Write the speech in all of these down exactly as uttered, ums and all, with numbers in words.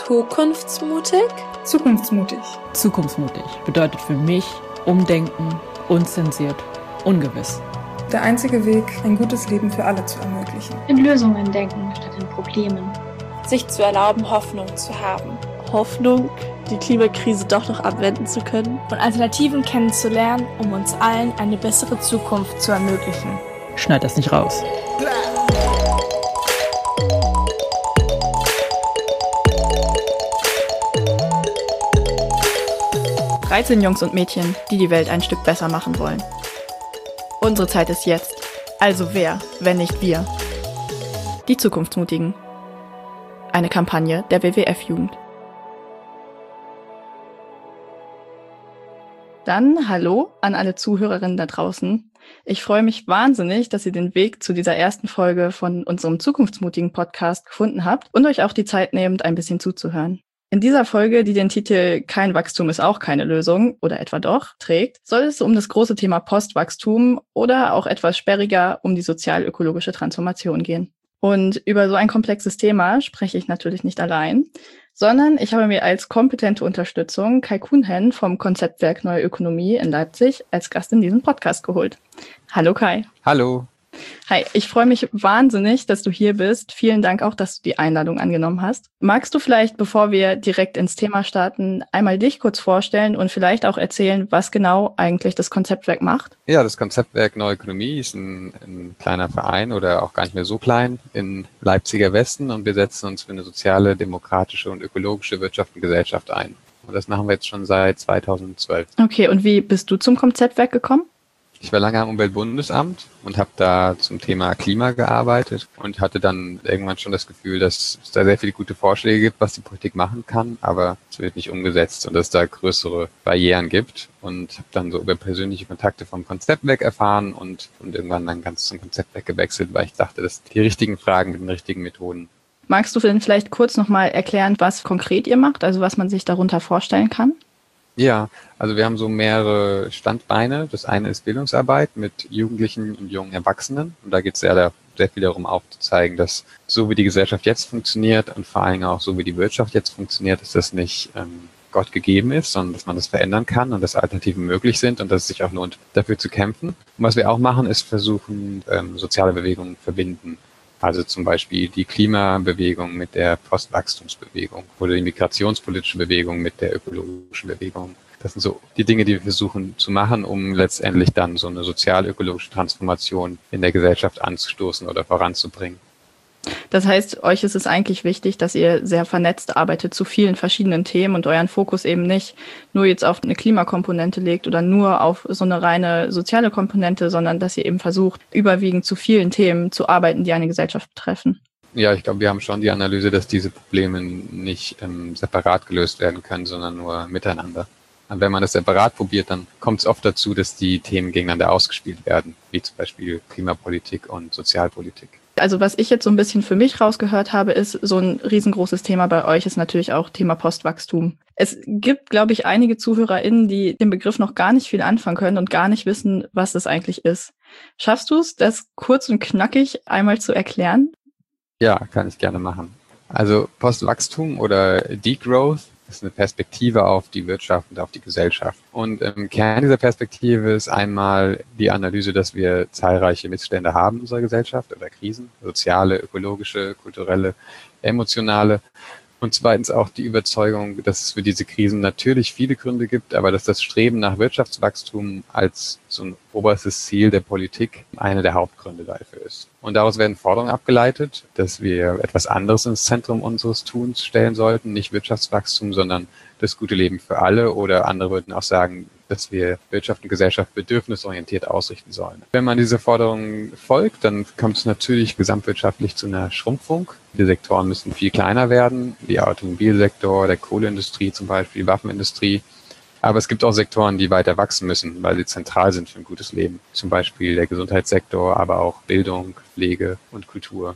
Zukunftsmutig? Zukunftsmutig. Zukunftsmutig bedeutet für mich Umdenken, unzensiert, ungewiss. Der einzige Weg, ein gutes Leben für alle zu ermöglichen. In Lösungen denken statt in Problemen. Sich zu erlauben, Hoffnung zu haben. Hoffnung, die Klimakrise doch noch abwenden zu können. Und Alternativen kennenzulernen, um uns allen eine bessere Zukunft zu ermöglichen. Schneid das nicht raus. dreizehn Jungs und Mädchen, die die Welt ein Stück besser machen wollen. Unsere Zeit ist jetzt. Also wer, wenn nicht wir? Die Zukunftsmutigen. Eine Kampagne der W W F-Jugend. Dann hallo an alle Zuhörerinnen da draußen. Ich freue mich wahnsinnig, dass ihr den Weg zu dieser ersten Folge von unserem Zukunftsmutigen Podcast gefunden habt und euch auch die Zeit nehmt, ein bisschen zuzuhören. In dieser Folge, die den Titel Kein Wachstum ist auch keine Lösung oder etwa doch trägt, soll es um das große Thema Postwachstum oder auch etwas sperriger um die sozial-ökologische Transformation gehen. Und über so ein komplexes Thema spreche ich natürlich nicht allein, sondern ich habe mir als kompetente Unterstützung Kai Kuhnhen vom Konzeptwerk Neue Ökonomie in Leipzig als Gast in diesen Podcast geholt. Hallo Kai. Hallo. Hi, ich freue mich wahnsinnig, dass du hier bist. Vielen Dank auch, dass du die Einladung angenommen hast. Magst du vielleicht, bevor wir direkt ins Thema starten, einmal dich kurz vorstellen und vielleicht auch erzählen, was genau eigentlich das Konzeptwerk macht? Ja, das Konzeptwerk Neue Ökonomie ist ein, ein kleiner Verein oder auch gar nicht mehr so klein in Leipziger Westen und wir setzen uns für eine soziale, demokratische und ökologische Wirtschaft und Gesellschaft ein. Und das machen wir jetzt schon seit zweitausendzwölf. Okay, und wie bist du zum Konzeptwerk gekommen? Ich war lange am Umweltbundesamt und habe da zum Thema Klima gearbeitet und hatte dann irgendwann schon das Gefühl, dass es da sehr viele gute Vorschläge gibt, was die Politik machen kann, aber es wird nicht umgesetzt und dass es da größere Barrieren gibt. Und habe dann so über persönliche Kontakte vom Konzeptwerk erfahren und, und irgendwann dann ganz zum Konzeptwerk gewechselt, weil ich dachte, das sind die richtigen Fragen mit den richtigen Methoden. Magst du denn vielleicht kurz nochmal erklären, was konkret ihr macht, also was man sich darunter vorstellen kann? Ja, also wir haben so mehrere Standbeine. Das eine ist Bildungsarbeit mit Jugendlichen und jungen Erwachsenen. Und da geht es sehr, sehr viel darum aufzuzeigen, dass so wie die Gesellschaft jetzt funktioniert und vor allem auch so wie die Wirtschaft jetzt funktioniert, dass das nicht ähm, Gott gegeben ist, sondern dass man das verändern kann und dass Alternativen möglich sind und dass es sich auch lohnt, dafür zu kämpfen. Und was wir auch machen, ist versuchen, ähm, soziale Bewegungen verbinden. Also zum Beispiel die Klimabewegung mit der Postwachstumsbewegung oder die migrationspolitische Bewegung mit der ökologischen Bewegung. Das sind so die Dinge, die wir versuchen zu machen, um letztendlich dann so eine sozial-ökologische Transformation in der Gesellschaft anzustoßen oder voranzubringen. Das heißt, euch ist es eigentlich wichtig, dass ihr sehr vernetzt arbeitet zu vielen verschiedenen Themen und euren Fokus eben nicht nur jetzt auf eine Klimakomponente legt oder nur auf so eine reine soziale Komponente, sondern dass ihr eben versucht, überwiegend zu vielen Themen zu arbeiten, die eine Gesellschaft betreffen. Ja, ich glaube, wir haben schon die Analyse, dass diese Probleme nicht ähm, separat gelöst werden können, sondern nur miteinander. Und wenn man das separat probiert, dann kommt es oft dazu, dass die Themen gegeneinander ausgespielt werden, wie zum Beispiel Klimapolitik und Sozialpolitik. Also was ich jetzt so ein bisschen für mich rausgehört habe, ist, so ein riesengroßes Thema bei euch ist natürlich auch Thema Postwachstum. Es gibt, glaube ich, einige ZuhörerInnen, die den Begriff noch gar nicht viel anfangen können und gar nicht wissen, was das eigentlich ist. Schaffst du es, das kurz und knackig einmal zu erklären? Ja, kann ich gerne machen. Also Postwachstum oder Degrowth ist eine Perspektive auf die Wirtschaft und auf die Gesellschaft. Und im Kern dieser Perspektive ist einmal die Analyse, dass wir zahlreiche Missstände haben in unserer Gesellschaft oder Krisen, soziale, ökologische, kulturelle, emotionale. Und zweitens auch die Überzeugung, dass es für diese Krisen natürlich viele Gründe gibt, aber dass das Streben nach Wirtschaftswachstum als so ein oberstes Ziel der Politik einer der Hauptgründe dafür ist. Und daraus werden Forderungen abgeleitet, dass wir etwas anderes ins Zentrum unseres Tuns stellen sollten, nicht Wirtschaftswachstum, sondern das gute Leben für alle, oder andere würden auch sagen, dass wir Wirtschaft und Gesellschaft bedürfnisorientiert ausrichten sollen. Wenn man diese Forderungen folgt, dann kommt es natürlich gesamtwirtschaftlich zu einer Schrumpfung. Die Sektoren müssen viel kleiner werden, wie Automobilsektor, der Kohleindustrie zum Beispiel, die Waffenindustrie. Aber es gibt auch Sektoren, die weiter wachsen müssen, weil sie zentral sind für ein gutes Leben. Zum Beispiel der Gesundheitssektor, aber auch Bildung, Pflege und Kultur.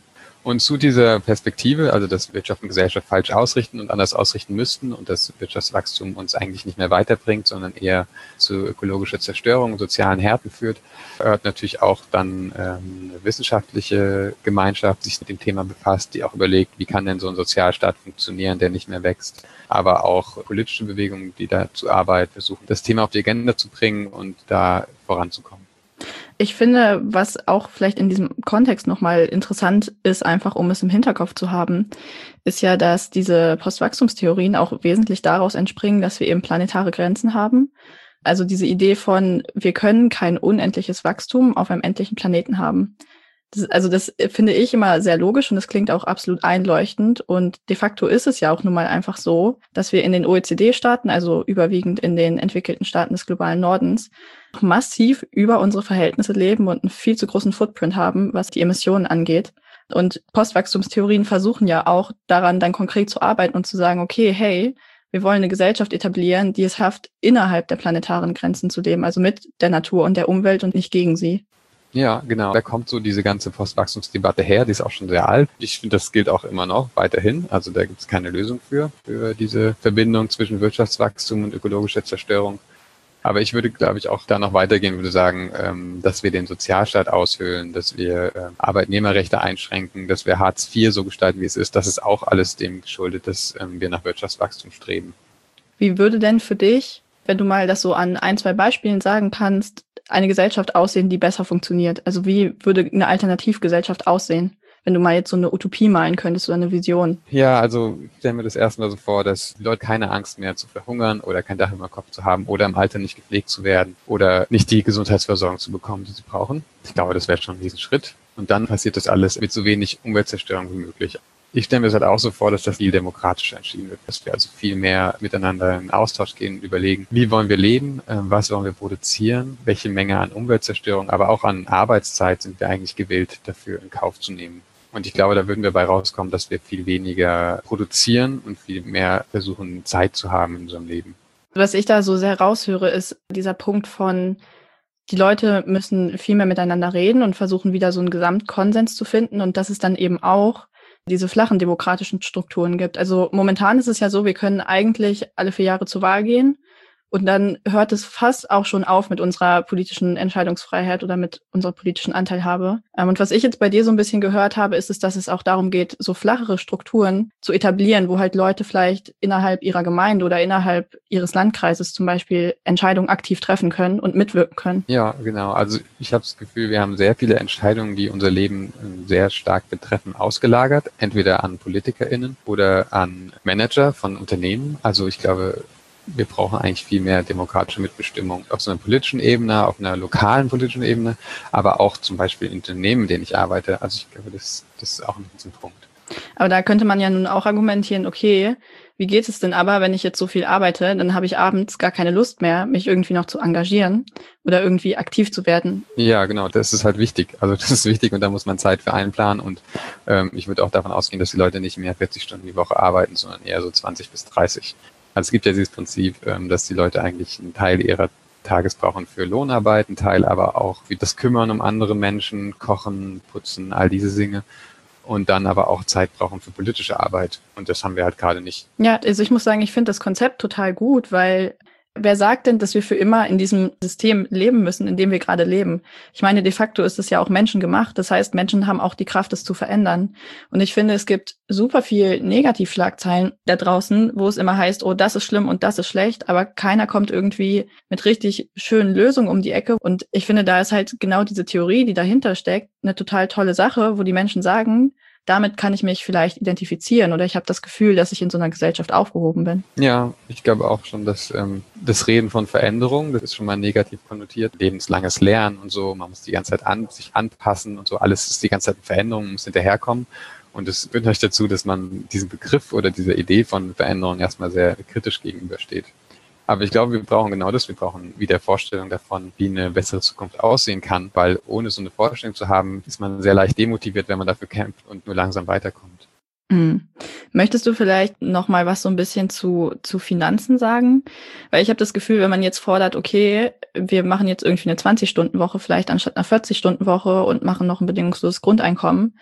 Und zu dieser Perspektive, also dass Wirtschaft und Gesellschaft falsch ausrichten und anders ausrichten müssten und dass Wirtschaftswachstum uns eigentlich nicht mehr weiterbringt, sondern eher zu ökologischer Zerstörung und sozialen Härten führt, gehört natürlich auch dann ähm, eine wissenschaftliche Gemeinschaft, die sich mit dem Thema befasst, die auch überlegt, wie kann denn so ein Sozialstaat funktionieren, der nicht mehr wächst. Aber auch politische Bewegungen, die dazu arbeiten, versuchen, das Thema auf die Agenda zu bringen und da voranzukommen. Ich finde, was auch vielleicht in diesem Kontext nochmal interessant ist, einfach um es im Hinterkopf zu haben, ist ja, dass diese Postwachstumstheorien auch wesentlich daraus entspringen, dass wir eben planetare Grenzen haben. Also diese Idee von, wir können kein unendliches Wachstum auf einem endlichen Planeten haben. Das, also das finde ich immer sehr logisch und das klingt auch absolut einleuchtend. Und de facto ist es ja auch nun mal einfach so, dass wir in den O E C D-Staaten, also überwiegend in den entwickelten Staaten des globalen Nordens, massiv über unsere Verhältnisse leben und einen viel zu großen Footprint haben, was die Emissionen angeht. Und Postwachstumstheorien versuchen ja auch daran, dann konkret zu arbeiten und zu sagen, okay, hey, wir wollen eine Gesellschaft etablieren, die es schafft, innerhalb der planetaren Grenzen zu leben, also mit der Natur und der Umwelt und nicht gegen sie. Ja, genau. Da kommt so diese ganze Postwachstumsdebatte her, die ist auch schon sehr alt. Ich finde, das gilt auch immer noch weiterhin. Also da gibt es keine Lösung für, für diese Verbindung zwischen Wirtschaftswachstum und ökologischer Zerstörung. Aber ich würde, glaube ich, auch da noch weitergehen, würde sagen, ähm, dass wir den Sozialstaat aushöhlen, dass wir äh, Arbeitnehmerrechte einschränken, dass wir Hartz vier so gestalten, wie es ist. Das ist auch alles dem geschuldet, dass ähm, wir nach Wirtschaftswachstum streben. Wie würde denn für dich, wenn du mal das so an ein, zwei Beispielen sagen kannst, eine Gesellschaft aussehen, die besser funktioniert? Also wie würde eine Alternativgesellschaft aussehen, wenn du mal jetzt so eine Utopie malen könntest oder eine Vision? Ja, also ich stelle mir das erstmal so vor, dass die Leute keine Angst mehr zu verhungern oder kein Dach über dem Kopf zu haben oder im Alter nicht gepflegt zu werden oder nicht die Gesundheitsversorgung zu bekommen, die sie brauchen. Ich glaube, das wäre schon ein Riesenschritt. Und dann passiert das alles mit so wenig Umweltzerstörung wie möglich. Ich stelle mir das halt auch so vor, dass das viel demokratischer entschieden wird, dass wir also viel mehr miteinander in Austausch gehen und überlegen, wie wollen wir leben, was wollen wir produzieren, welche Menge an Umweltzerstörung, aber auch an Arbeitszeit sind wir eigentlich gewillt, dafür in Kauf zu nehmen. Und ich glaube, da würden wir bei rauskommen, dass wir viel weniger produzieren und viel mehr versuchen, Zeit zu haben in unserem Leben. Was ich da so sehr raushöre, ist dieser Punkt von, die Leute müssen viel mehr miteinander reden und versuchen wieder so einen Gesamtkonsens zu finden und dass es dann eben auch diese flachen demokratischen Strukturen gibt. Also momentan ist es ja so, wir können eigentlich alle vier Jahre zur Wahl gehen und dann hört es fast auch schon auf mit unserer politischen Entscheidungsfreiheit oder mit unserer politischen Anteilhabe. Und was ich jetzt bei dir so ein bisschen gehört habe, ist es, dass es auch darum geht, so flachere Strukturen zu etablieren, wo halt Leute vielleicht innerhalb ihrer Gemeinde oder innerhalb ihres Landkreises zum Beispiel Entscheidungen aktiv treffen können und mitwirken können. Ja, genau. Also ich habe das Gefühl, wir haben sehr viele Entscheidungen, die unser Leben sehr stark betreffen, ausgelagert. Entweder an PolitikerInnen oder an Manager von Unternehmen. Also ich glaube, wir brauchen eigentlich viel mehr demokratische Mitbestimmung auf so einer politischen Ebene, auf einer lokalen politischen Ebene, aber auch zum Beispiel in Unternehmen, in denen ich arbeite. Also ich glaube, das, das ist auch ein Punkt. Aber da könnte man ja nun auch argumentieren, okay, wie geht es denn aber, wenn ich jetzt so viel arbeite, dann habe ich abends gar keine Lust mehr, mich irgendwie noch zu engagieren oder irgendwie aktiv zu werden. Ja, genau, das ist halt wichtig. Also das ist wichtig und da muss man Zeit für einplanen und ähm, ich würde auch davon ausgehen, dass die Leute nicht mehr vierzig Stunden die Woche arbeiten, sondern eher so zwanzig bis dreißig. Also es gibt ja dieses Prinzip, dass die Leute eigentlich einen Teil ihrer Tages brauchen für Lohnarbeit, einen Teil aber auch für das Kümmern um andere Menschen, Kochen, Putzen, all diese Dinge. Und dann aber auch Zeit brauchen für politische Arbeit. Und das haben wir halt gerade nicht. Ja, also ich muss sagen, ich finde das Konzept total gut, weil wer sagt denn, dass wir für immer in diesem System leben müssen, in dem wir gerade leben? Ich meine, de facto ist es ja auch menschengemacht. Das heißt, Menschen haben auch die Kraft, es zu verändern. Und ich finde, es gibt super viel Negativschlagzeilen da draußen, wo es immer heißt, oh, das ist schlimm und das ist schlecht, aber keiner kommt irgendwie mit richtig schönen Lösungen um die Ecke. Und ich finde, da ist halt genau diese Theorie, die dahinter steckt, eine total tolle Sache, wo die Menschen sagen, damit kann ich mich vielleicht identifizieren oder ich habe das Gefühl, dass ich in so einer Gesellschaft aufgehoben bin. Ja, ich glaube auch schon, dass ähm, das Reden von Veränderung, das ist schon mal negativ konnotiert. Lebenslanges Lernen und so, man muss die ganze Zeit an, sich anpassen und so, alles ist die ganze Zeit Veränderung, man muss hinterherkommen. Und es führt euch dazu, dass man diesem Begriff oder dieser Idee von Veränderung erstmal sehr kritisch gegenübersteht. Aber ich glaube, wir brauchen genau das. Wir brauchen wieder Vorstellung davon, wie eine bessere Zukunft aussehen kann, weil ohne so eine Vorstellung zu haben, ist man sehr leicht demotiviert, wenn man dafür kämpft und nur langsam weiterkommt. Mhm. Möchtest du vielleicht noch mal was so ein bisschen zu zu Finanzen sagen? Weil ich habe das Gefühl, wenn man jetzt fordert, okay, wir machen jetzt irgendwie eine zwanzig-Stunden-Woche vielleicht anstatt einer vierzig-Stunden-Woche und machen noch ein bedingungsloses Grundeinkommen,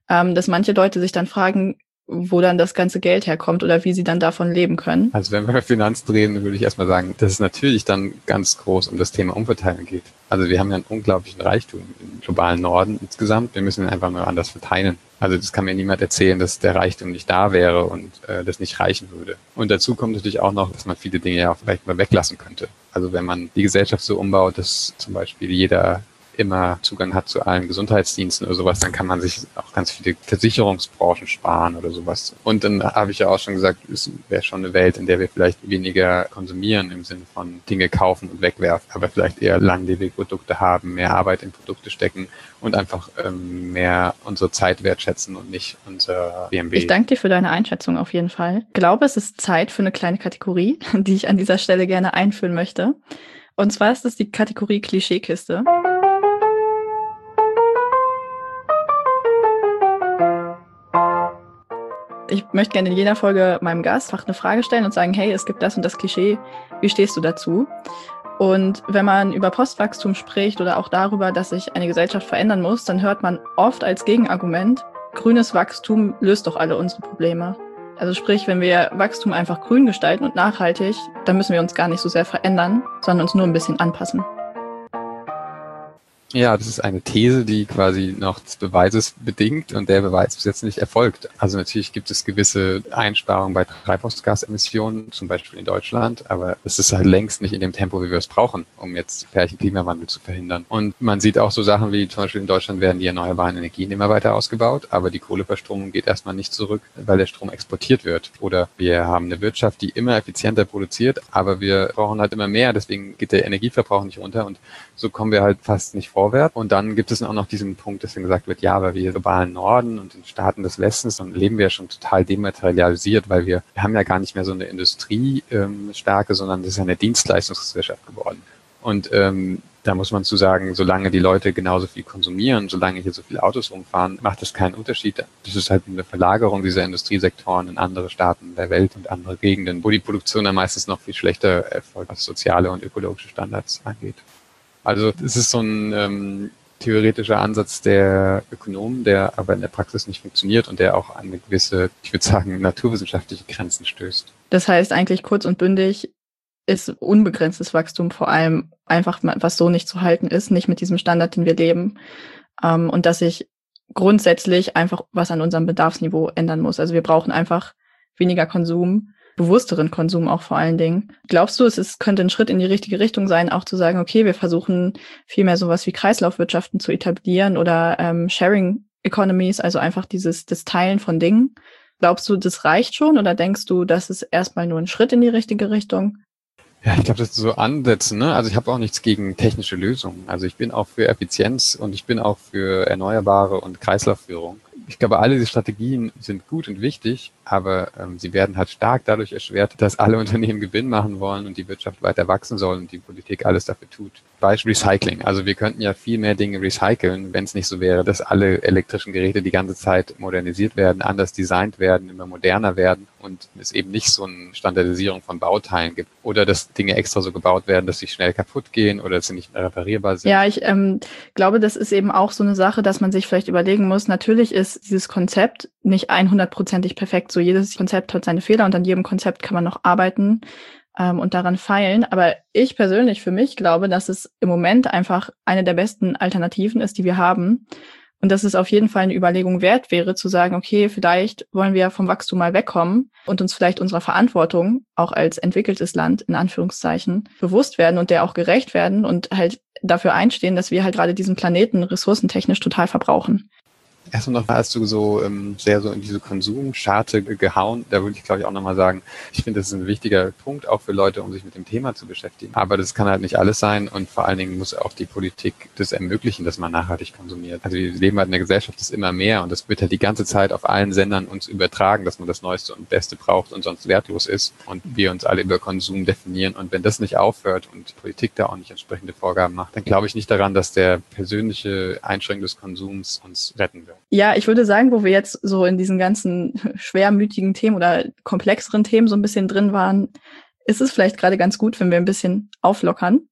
ähm, dass manche Leute sich dann fragen, wo dann das ganze Geld herkommt oder wie sie dann davon leben können. Also wenn wir über Finanzen reden, würde ich erstmal sagen, dass es natürlich dann ganz groß um das Thema Umverteilen geht. Also wir haben ja einen unglaublichen Reichtum im globalen Norden insgesamt. Wir müssen ihn einfach nur anders verteilen. Also das kann mir niemand erzählen, dass der Reichtum nicht da wäre und äh, das nicht reichen würde. Und dazu kommt natürlich auch noch, dass man viele Dinge ja vielleicht mal weglassen könnte. Also wenn man die Gesellschaft so umbaut, dass zum Beispiel jeder immer Zugang hat zu allen Gesundheitsdiensten oder sowas, dann kann man sich auch ganz viele Versicherungsbranchen sparen oder sowas. Und dann habe ich ja auch schon gesagt, es wäre schon eine Welt, in der wir vielleicht weniger konsumieren im Sinne von Dinge kaufen und wegwerfen, aber vielleicht eher langlebige Produkte haben, mehr Arbeit in Produkte stecken und einfach ähm, mehr unsere Zeit wertschätzen und nicht unser B M W. Ich danke dir für deine Einschätzung auf jeden Fall. Ich glaube, es ist Zeit für eine kleine Kategorie, die ich an dieser Stelle gerne einführen möchte. Und zwar ist es die Kategorie Klischeekiste. Ich möchte gerne in jeder Folge meinem Gast einfach eine Frage stellen und sagen, hey, es gibt das und das Klischee, wie stehst du dazu? Und wenn man über Postwachstum spricht oder auch darüber, dass sich eine Gesellschaft verändern muss, dann hört man oft als Gegenargument, grünes Wachstum löst doch alle unsere Probleme. Also sprich, wenn wir Wachstum einfach grün gestalten und nachhaltig, dann müssen wir uns gar nicht so sehr verändern, sondern uns nur ein bisschen anpassen. Ja, das ist eine These, die quasi noch des Beweises bedingt und der Beweis bis jetzt nicht erfolgt. Also natürlich gibt es gewisse Einsparungen bei Treibhausgasemissionen, zum Beispiel in Deutschland, aber es ist halt längst nicht in dem Tempo, wie wir es brauchen, um jetzt Pärchen Klimawandel zu verhindern. Und man sieht auch so Sachen wie zum Beispiel in Deutschland werden die erneuerbaren Energien immer weiter ausgebaut, aber die Kohleverstromung geht erstmal nicht zurück, weil der Strom exportiert wird. Oder wir haben eine Wirtschaft, die immer effizienter produziert, aber wir brauchen halt immer mehr, deswegen geht der Energieverbrauch nicht runter und so kommen wir halt fast nicht vorwärts. Und dann gibt es auch noch diesen Punkt, dass dann gesagt wird, ja, aber wir im globalen Norden und in Staaten des Westens, dann leben wir ja schon total dematerialisiert, weil wir, wir haben ja gar nicht mehr so eine Industriestärke, ähm, sondern das ist ja eine Dienstleistungsgesellschaft geworden. Und ähm, da muss man zu sagen, solange die Leute genauso viel konsumieren, solange hier so viele Autos rumfahren, macht das keinen Unterschied. Das ist halt eine Verlagerung dieser Industriesektoren in andere Staaten der Welt und andere Gegenden, wo die Produktion dann meistens noch viel schlechter erfolgt, was soziale und ökologische Standards angeht. Also es ist so ein ähm, theoretischer Ansatz der Ökonomen, der aber in der Praxis nicht funktioniert und der auch an eine gewisse, ich würde sagen, naturwissenschaftliche Grenzen stößt. Das heißt eigentlich kurz und bündig ist unbegrenztes Wachstum vor allem einfach, was so nicht zu halten ist, nicht mit diesem Standard, den wir leben, ähm, und dass sich grundsätzlich einfach was an unserem Bedarfsniveau ändern muss. Also wir brauchen einfach weniger Konsum, bewussteren Konsum auch vor allen Dingen. Glaubst du, es ist, könnte ein Schritt in die richtige Richtung sein, auch zu sagen, okay, wir versuchen viel mehr sowas wie Kreislaufwirtschaften zu etablieren oder ähm, Sharing Economies, also einfach dieses das Teilen von Dingen. Glaubst du, das reicht schon oder denkst du, das ist erstmal nur ein Schritt in die richtige Richtung? Ja, ich glaube, das ist so Ansätze, ne? Also ich habe auch nichts gegen technische Lösungen. Also ich bin auch für Effizienz und ich bin auch für Erneuerbare und Kreislaufführung. Ich glaube, alle diese Strategien sind gut und wichtig, aber ähm, sie werden halt stark dadurch erschwert, dass alle Unternehmen Gewinn machen wollen und die Wirtschaft weiter wachsen soll und die Politik alles dafür tut. Beispiel Recycling. Also wir könnten ja viel mehr Dinge recyceln, wenn es nicht so wäre, dass alle elektrischen Geräte die ganze Zeit modernisiert werden, anders designt werden, immer moderner werden und es eben nicht so eine Standardisierung von Bauteilen gibt. Oder dass Dinge extra so gebaut werden, dass sie schnell kaputt gehen oder dass sie nicht mehr reparierbar sind. Ja, ich ähm, glaube, das ist eben auch so eine Sache, dass man sich vielleicht überlegen muss, natürlich ist dieses Konzept nicht hundertprozentig perfekt. So jedes Konzept hat seine Fehler und an jedem Konzept kann man noch arbeiten ähm, und daran feilen. Aber ich persönlich für mich glaube, dass es im Moment einfach eine der besten Alternativen ist, die wir haben. Und dass es auf jeden Fall eine Überlegung wert wäre, zu sagen, okay, vielleicht wollen wir vom Wachstum mal wegkommen und uns vielleicht unserer Verantwortung, auch als entwickeltes Land, in Anführungszeichen, bewusst werden und der auch gerecht werden und halt dafür einstehen, dass wir halt gerade diesen Planeten ressourcentechnisch total verbrauchen. Erstmal noch, hast du so ähm, sehr so in diese Konsumscharte gehauen. Da würde ich, glaube ich, auch nochmal sagen, ich finde, das ist ein wichtiger Punkt, auch für Leute, um sich mit dem Thema zu beschäftigen. Aber das kann halt nicht alles sein und vor allen Dingen muss auch die Politik das ermöglichen, dass man nachhaltig konsumiert. Also wir leben halt in einer Gesellschaft, das ist immer mehr und das wird halt die ganze Zeit auf allen Sendern uns übertragen, dass man das Neueste und Beste braucht und sonst wertlos ist und wir uns alle über Konsum definieren. Und wenn das nicht aufhört und die Politik da auch nicht entsprechende Vorgaben macht, dann glaube ich nicht daran, dass der persönliche Einschränkung des Konsums uns retten wird. Ja, ich würde sagen, wo wir jetzt so in diesen ganzen schwermütigen Themen oder komplexeren Themen so ein bisschen drin waren, ist es vielleicht gerade ganz gut, wenn wir ein bisschen auflockern.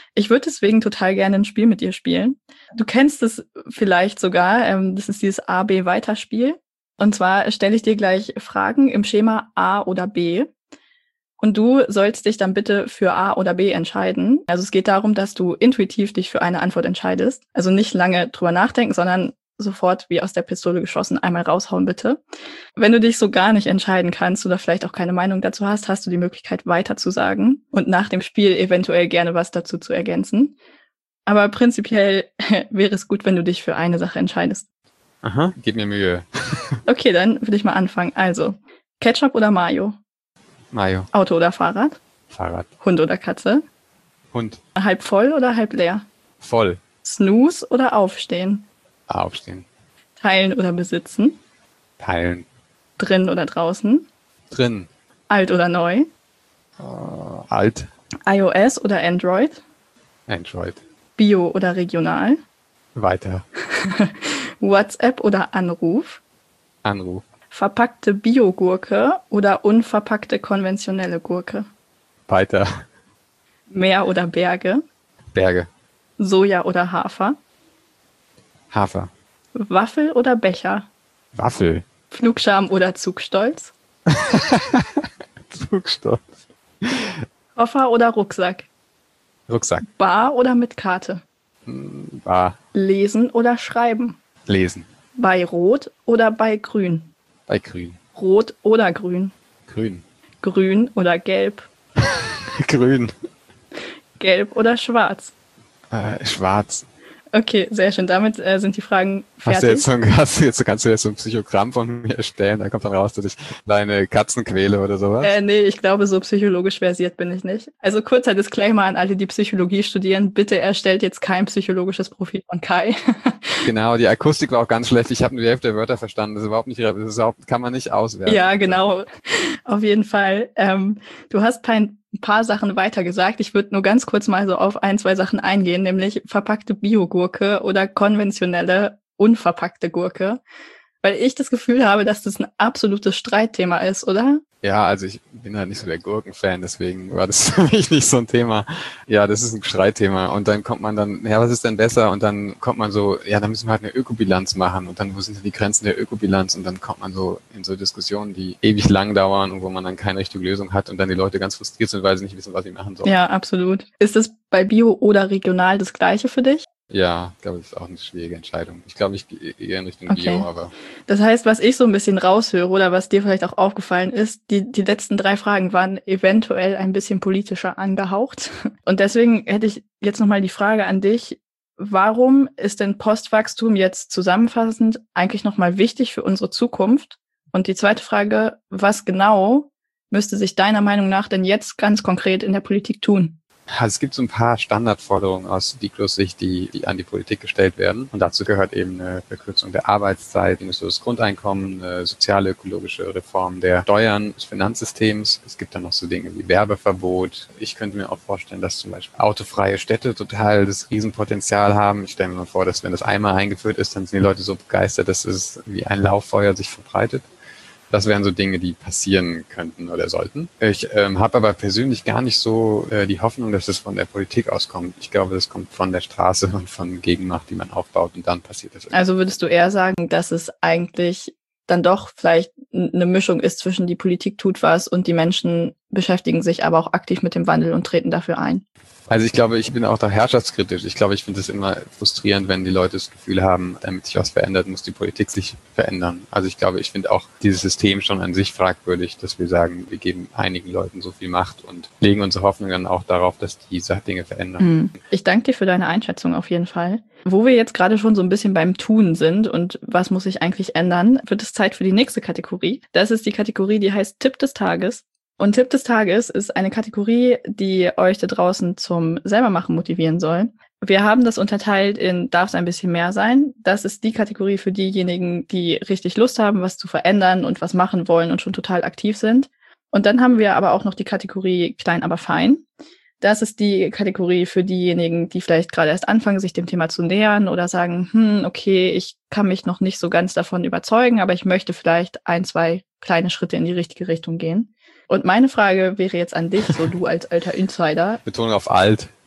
Ich würde deswegen total gerne ein Spiel mit dir spielen. Du kennst es vielleicht sogar. Ähm, das ist dieses A-B-Weiterspiel. Und zwar stelle ich dir gleich Fragen im Schema A oder B. Und du sollst dich dann bitte für A oder B entscheiden. Also es geht darum, dass du intuitiv dich für eine Antwort entscheidest. Also nicht lange drüber nachdenken, sondern sofort wie aus der Pistole geschossen einmal raushauen, bitte. Wenn du dich so gar nicht entscheiden kannst oder vielleicht auch keine Meinung dazu hast, hast du die Möglichkeit weiter zu sagen und nach dem Spiel eventuell gerne was dazu zu ergänzen. Aber prinzipiell wäre es gut, wenn du dich für eine Sache entscheidest. Aha, gib mir Mühe. Okay, dann will ich mal anfangen. Also, Ketchup oder Mayo? Mayo. Auto oder Fahrrad? Fahrrad. Hund oder Katze? Hund. Halb voll oder halb leer? Voll. Snooze oder Aufstehen? Aufstehen. Teilen oder besitzen? Teilen. Drin oder draußen? Drin. Alt oder neu? Uh, alt. iOS oder Android? Android. Bio oder regional? Weiter. WhatsApp oder Anruf? Anruf. Verpackte Biogurke oder unverpackte konventionelle Gurke? Weiter. Meer oder Berge? Berge. Soja oder Hafer? Hafer. Waffel oder Becher? Waffel. Flugscham oder Zugstolz? Zugstolz. Koffer oder Rucksack? Rucksack. Bar oder mit Karte? Bar. Lesen oder schreiben? Lesen. Bei Rot oder bei Grün? Bei Grün. Rot oder Grün? Grün. Grün oder Gelb? Grün. Gelb oder Schwarz? Äh, schwarz. Okay, sehr schön. Damit äh, sind die Fragen fertig. Hast du jetzt so ein, hast du jetzt, kannst du jetzt so ein Psychogramm von mir erstellen? Da kommt dann raus, dass ich deine Katzen quäle oder sowas? Äh, nee, ich glaube, so psychologisch versiert bin ich nicht. Also kurzer Disclaimer an alle, die Psychologie studieren. Bitte erstellt jetzt kein psychologisches Profil von Kai. Genau, die Akustik war auch ganz schlecht. Ich habe nur die Hälfte der Wörter verstanden. Das ist überhaupt nicht, das ist überhaupt, kann man nicht auswerten. Ja, genau. Auf jeden Fall. Ähm, du hast ein ein paar Sachen weiter gesagt. Ich würde nur ganz kurz mal so auf ein, zwei Sachen eingehen, nämlich verpackte Biogurke oder konventionelle, unverpackte Gurke. Weil ich das Gefühl habe, dass das ein absolutes Streitthema ist, oder? Ja, also ich bin halt nicht so der Gurkenfan, deswegen war das für mich nicht so ein Thema. Ja, das ist ein Streitthema. Und dann kommt man dann, ja, was ist denn besser? Und dann kommt man so, ja, dann müssen wir halt eine Ökobilanz machen. Und dann, wo sind denn die Grenzen der Ökobilanz? Und dann kommt man so in so Diskussionen, die ewig lang dauern und wo man dann keine richtige Lösung hat und dann die Leute ganz frustriert sind, weil sie nicht wissen, was sie machen sollen. Ja, absolut. Ist das bei Bio oder regional das Gleiche für dich? Ja, ich glaube, das ist auch eine schwierige Entscheidung. Ich glaube, ich gehe eher in Richtung Okay. Bio, aber Das heißt, was ich so ein bisschen raushöre oder was dir vielleicht auch aufgefallen ist, die, die letzten drei Fragen waren eventuell ein bisschen politischer angehaucht. Und deswegen hätte ich jetzt nochmal die Frage an dich, warum ist denn Postwachstum jetzt zusammenfassend eigentlich nochmal wichtig für unsere Zukunft? Und die zweite Frage, was genau müsste sich deiner Meinung nach denn jetzt ganz konkret in der Politik tun? also es gibt so ein paar Standardforderungen aus Diclos-Sicht, die, die an die Politik gestellt werden. Und dazu gehört eben eine Verkürzung der Arbeitszeit, das Grundeinkommen, eine soziale, ökologische Reform der Steuern, des Finanzsystems. Es gibt dann noch so Dinge wie Werbeverbot. Ich könnte mir auch vorstellen, dass zum Beispiel autofreie Städte total das Riesenpotenzial haben. Ich stelle mir mal vor, dass wenn das einmal eingeführt ist, dann sind die Leute so begeistert, dass es wie ein Lauffeuer sich verbreitet. Das wären so Dinge, die passieren könnten oder sollten. Ich ähm, habe aber persönlich gar nicht so äh, die Hoffnung, dass es von der Politik auskommt. Ich glaube, das kommt von der Straße und von Gegenmacht, die man aufbaut und dann passiert das. Also würdest du eher sagen, dass es eigentlich dann doch vielleicht eine Mischung ist zwischen die Politik tut was und die Menschen beschäftigen sich aber auch aktiv mit dem Wandel und treten dafür ein? Also ich glaube, ich bin auch da herrschaftskritisch. Ich glaube, ich finde es immer frustrierend, wenn die Leute das Gefühl haben, damit sich was verändert, muss die Politik sich verändern. Also ich glaube, ich finde auch dieses System schon an sich fragwürdig, dass wir sagen, wir geben einigen Leuten so viel Macht und legen unsere Hoffnung dann auch darauf, dass die Dinge verändern. Ich danke dir für deine Einschätzung auf jeden Fall. Wo wir jetzt gerade schon so ein bisschen beim Tun sind und was muss sich eigentlich ändern, wird es Zeit für die nächste Kategorie. Das ist die Kategorie, die heißt Tipp des Tages. Und Tipp des Tages ist eine Kategorie, die euch da draußen zum Selbermachen motivieren soll. Wir haben das unterteilt in darf es ein bisschen mehr sein. Das ist die Kategorie für diejenigen, die richtig Lust haben, was zu verändern und was machen wollen und schon total aktiv sind. Und dann haben wir aber auch noch die Kategorie klein, aber fein. Das ist die Kategorie für diejenigen, die vielleicht gerade erst anfangen, sich dem Thema zu nähern oder sagen, hm, okay, ich kann mich noch nicht so ganz davon überzeugen, aber ich möchte vielleicht ein, zwei kleine Schritte in die richtige Richtung gehen. Und meine Frage wäre jetzt an dich, so du als alter Insider. Betonung auf alt.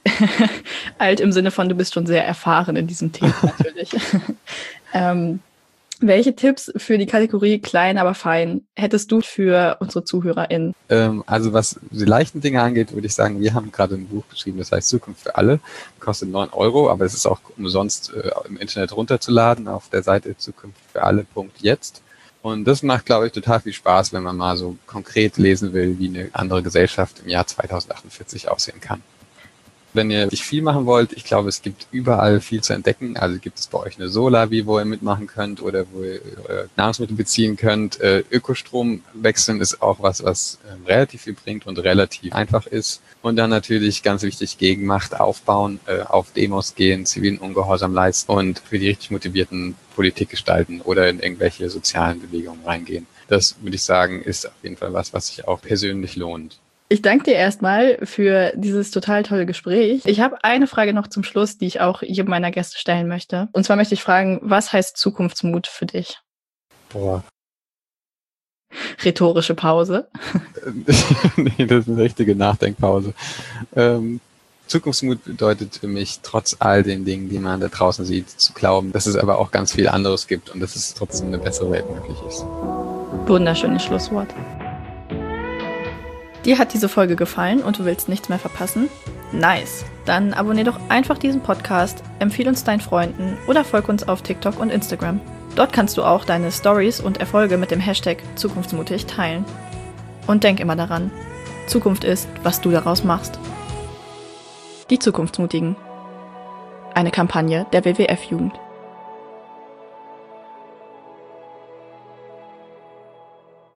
Alt im Sinne von, du bist schon sehr erfahren in diesem Thema natürlich. ähm, welche Tipps für die Kategorie klein, aber fein hättest du für unsere ZuhörerInnen? Ähm, also was die leichten Dinge angeht, würde ich sagen, wir haben gerade ein Buch geschrieben, das heißt Zukunft für alle. Kostet neun Euro, aber es ist auch umsonst äh, im Internet runterzuladen auf der Seite zukunft für alle Punkt jetzt. Und das macht, glaube ich, total viel Spaß, wenn man mal so konkret lesen will, wie eine andere Gesellschaft im Jahr zweitausendachtundvierzig aussehen kann. Wenn ihr nicht viel machen wollt, ich glaube, es gibt überall viel zu entdecken. Also gibt es bei euch eine Solavi, wo ihr mitmachen könnt oder wo ihr äh, Nahrungsmittel beziehen könnt. Äh, Ökostrom wechseln ist auch was, was äh, relativ viel bringt und relativ einfach ist. Und dann natürlich ganz wichtig, Gegenmacht aufbauen, äh, auf Demos gehen, zivilen Ungehorsam leisten und für die richtig motivierten Politik gestalten oder in irgendwelche sozialen Bewegungen reingehen. Das würde ich sagen, ist auf jeden Fall was, was sich auch persönlich lohnt. Ich danke dir erstmal für dieses total tolle Gespräch. Ich habe eine Frage noch zum Schluss, die ich auch jedem meiner Gäste stellen möchte. Und zwar möchte ich fragen, was heißt Zukunftsmut für dich? Boah. Rhetorische Pause. Nee, das ist eine richtige Nachdenkpause. Ähm, Zukunftsmut bedeutet für mich, trotz all den Dingen, die man da draußen sieht, zu glauben, dass es aber auch ganz viel anderes gibt und dass es trotzdem eine bessere Welt möglich ist. Wunderschönes Schlusswort. Dir hat diese Folge gefallen und du willst nichts mehr verpassen? Nice! Dann abonnier doch einfach diesen Podcast, empfehle uns deinen Freunden oder folg uns auf TikTok und Instagram. Dort kannst du auch deine Stories und Erfolge mit dem Hashtag Zukunftsmutig teilen. Und denk immer daran, Zukunft ist, was du daraus machst. Die Zukunftsmutigen. Eine Kampagne der W W F-Jugend.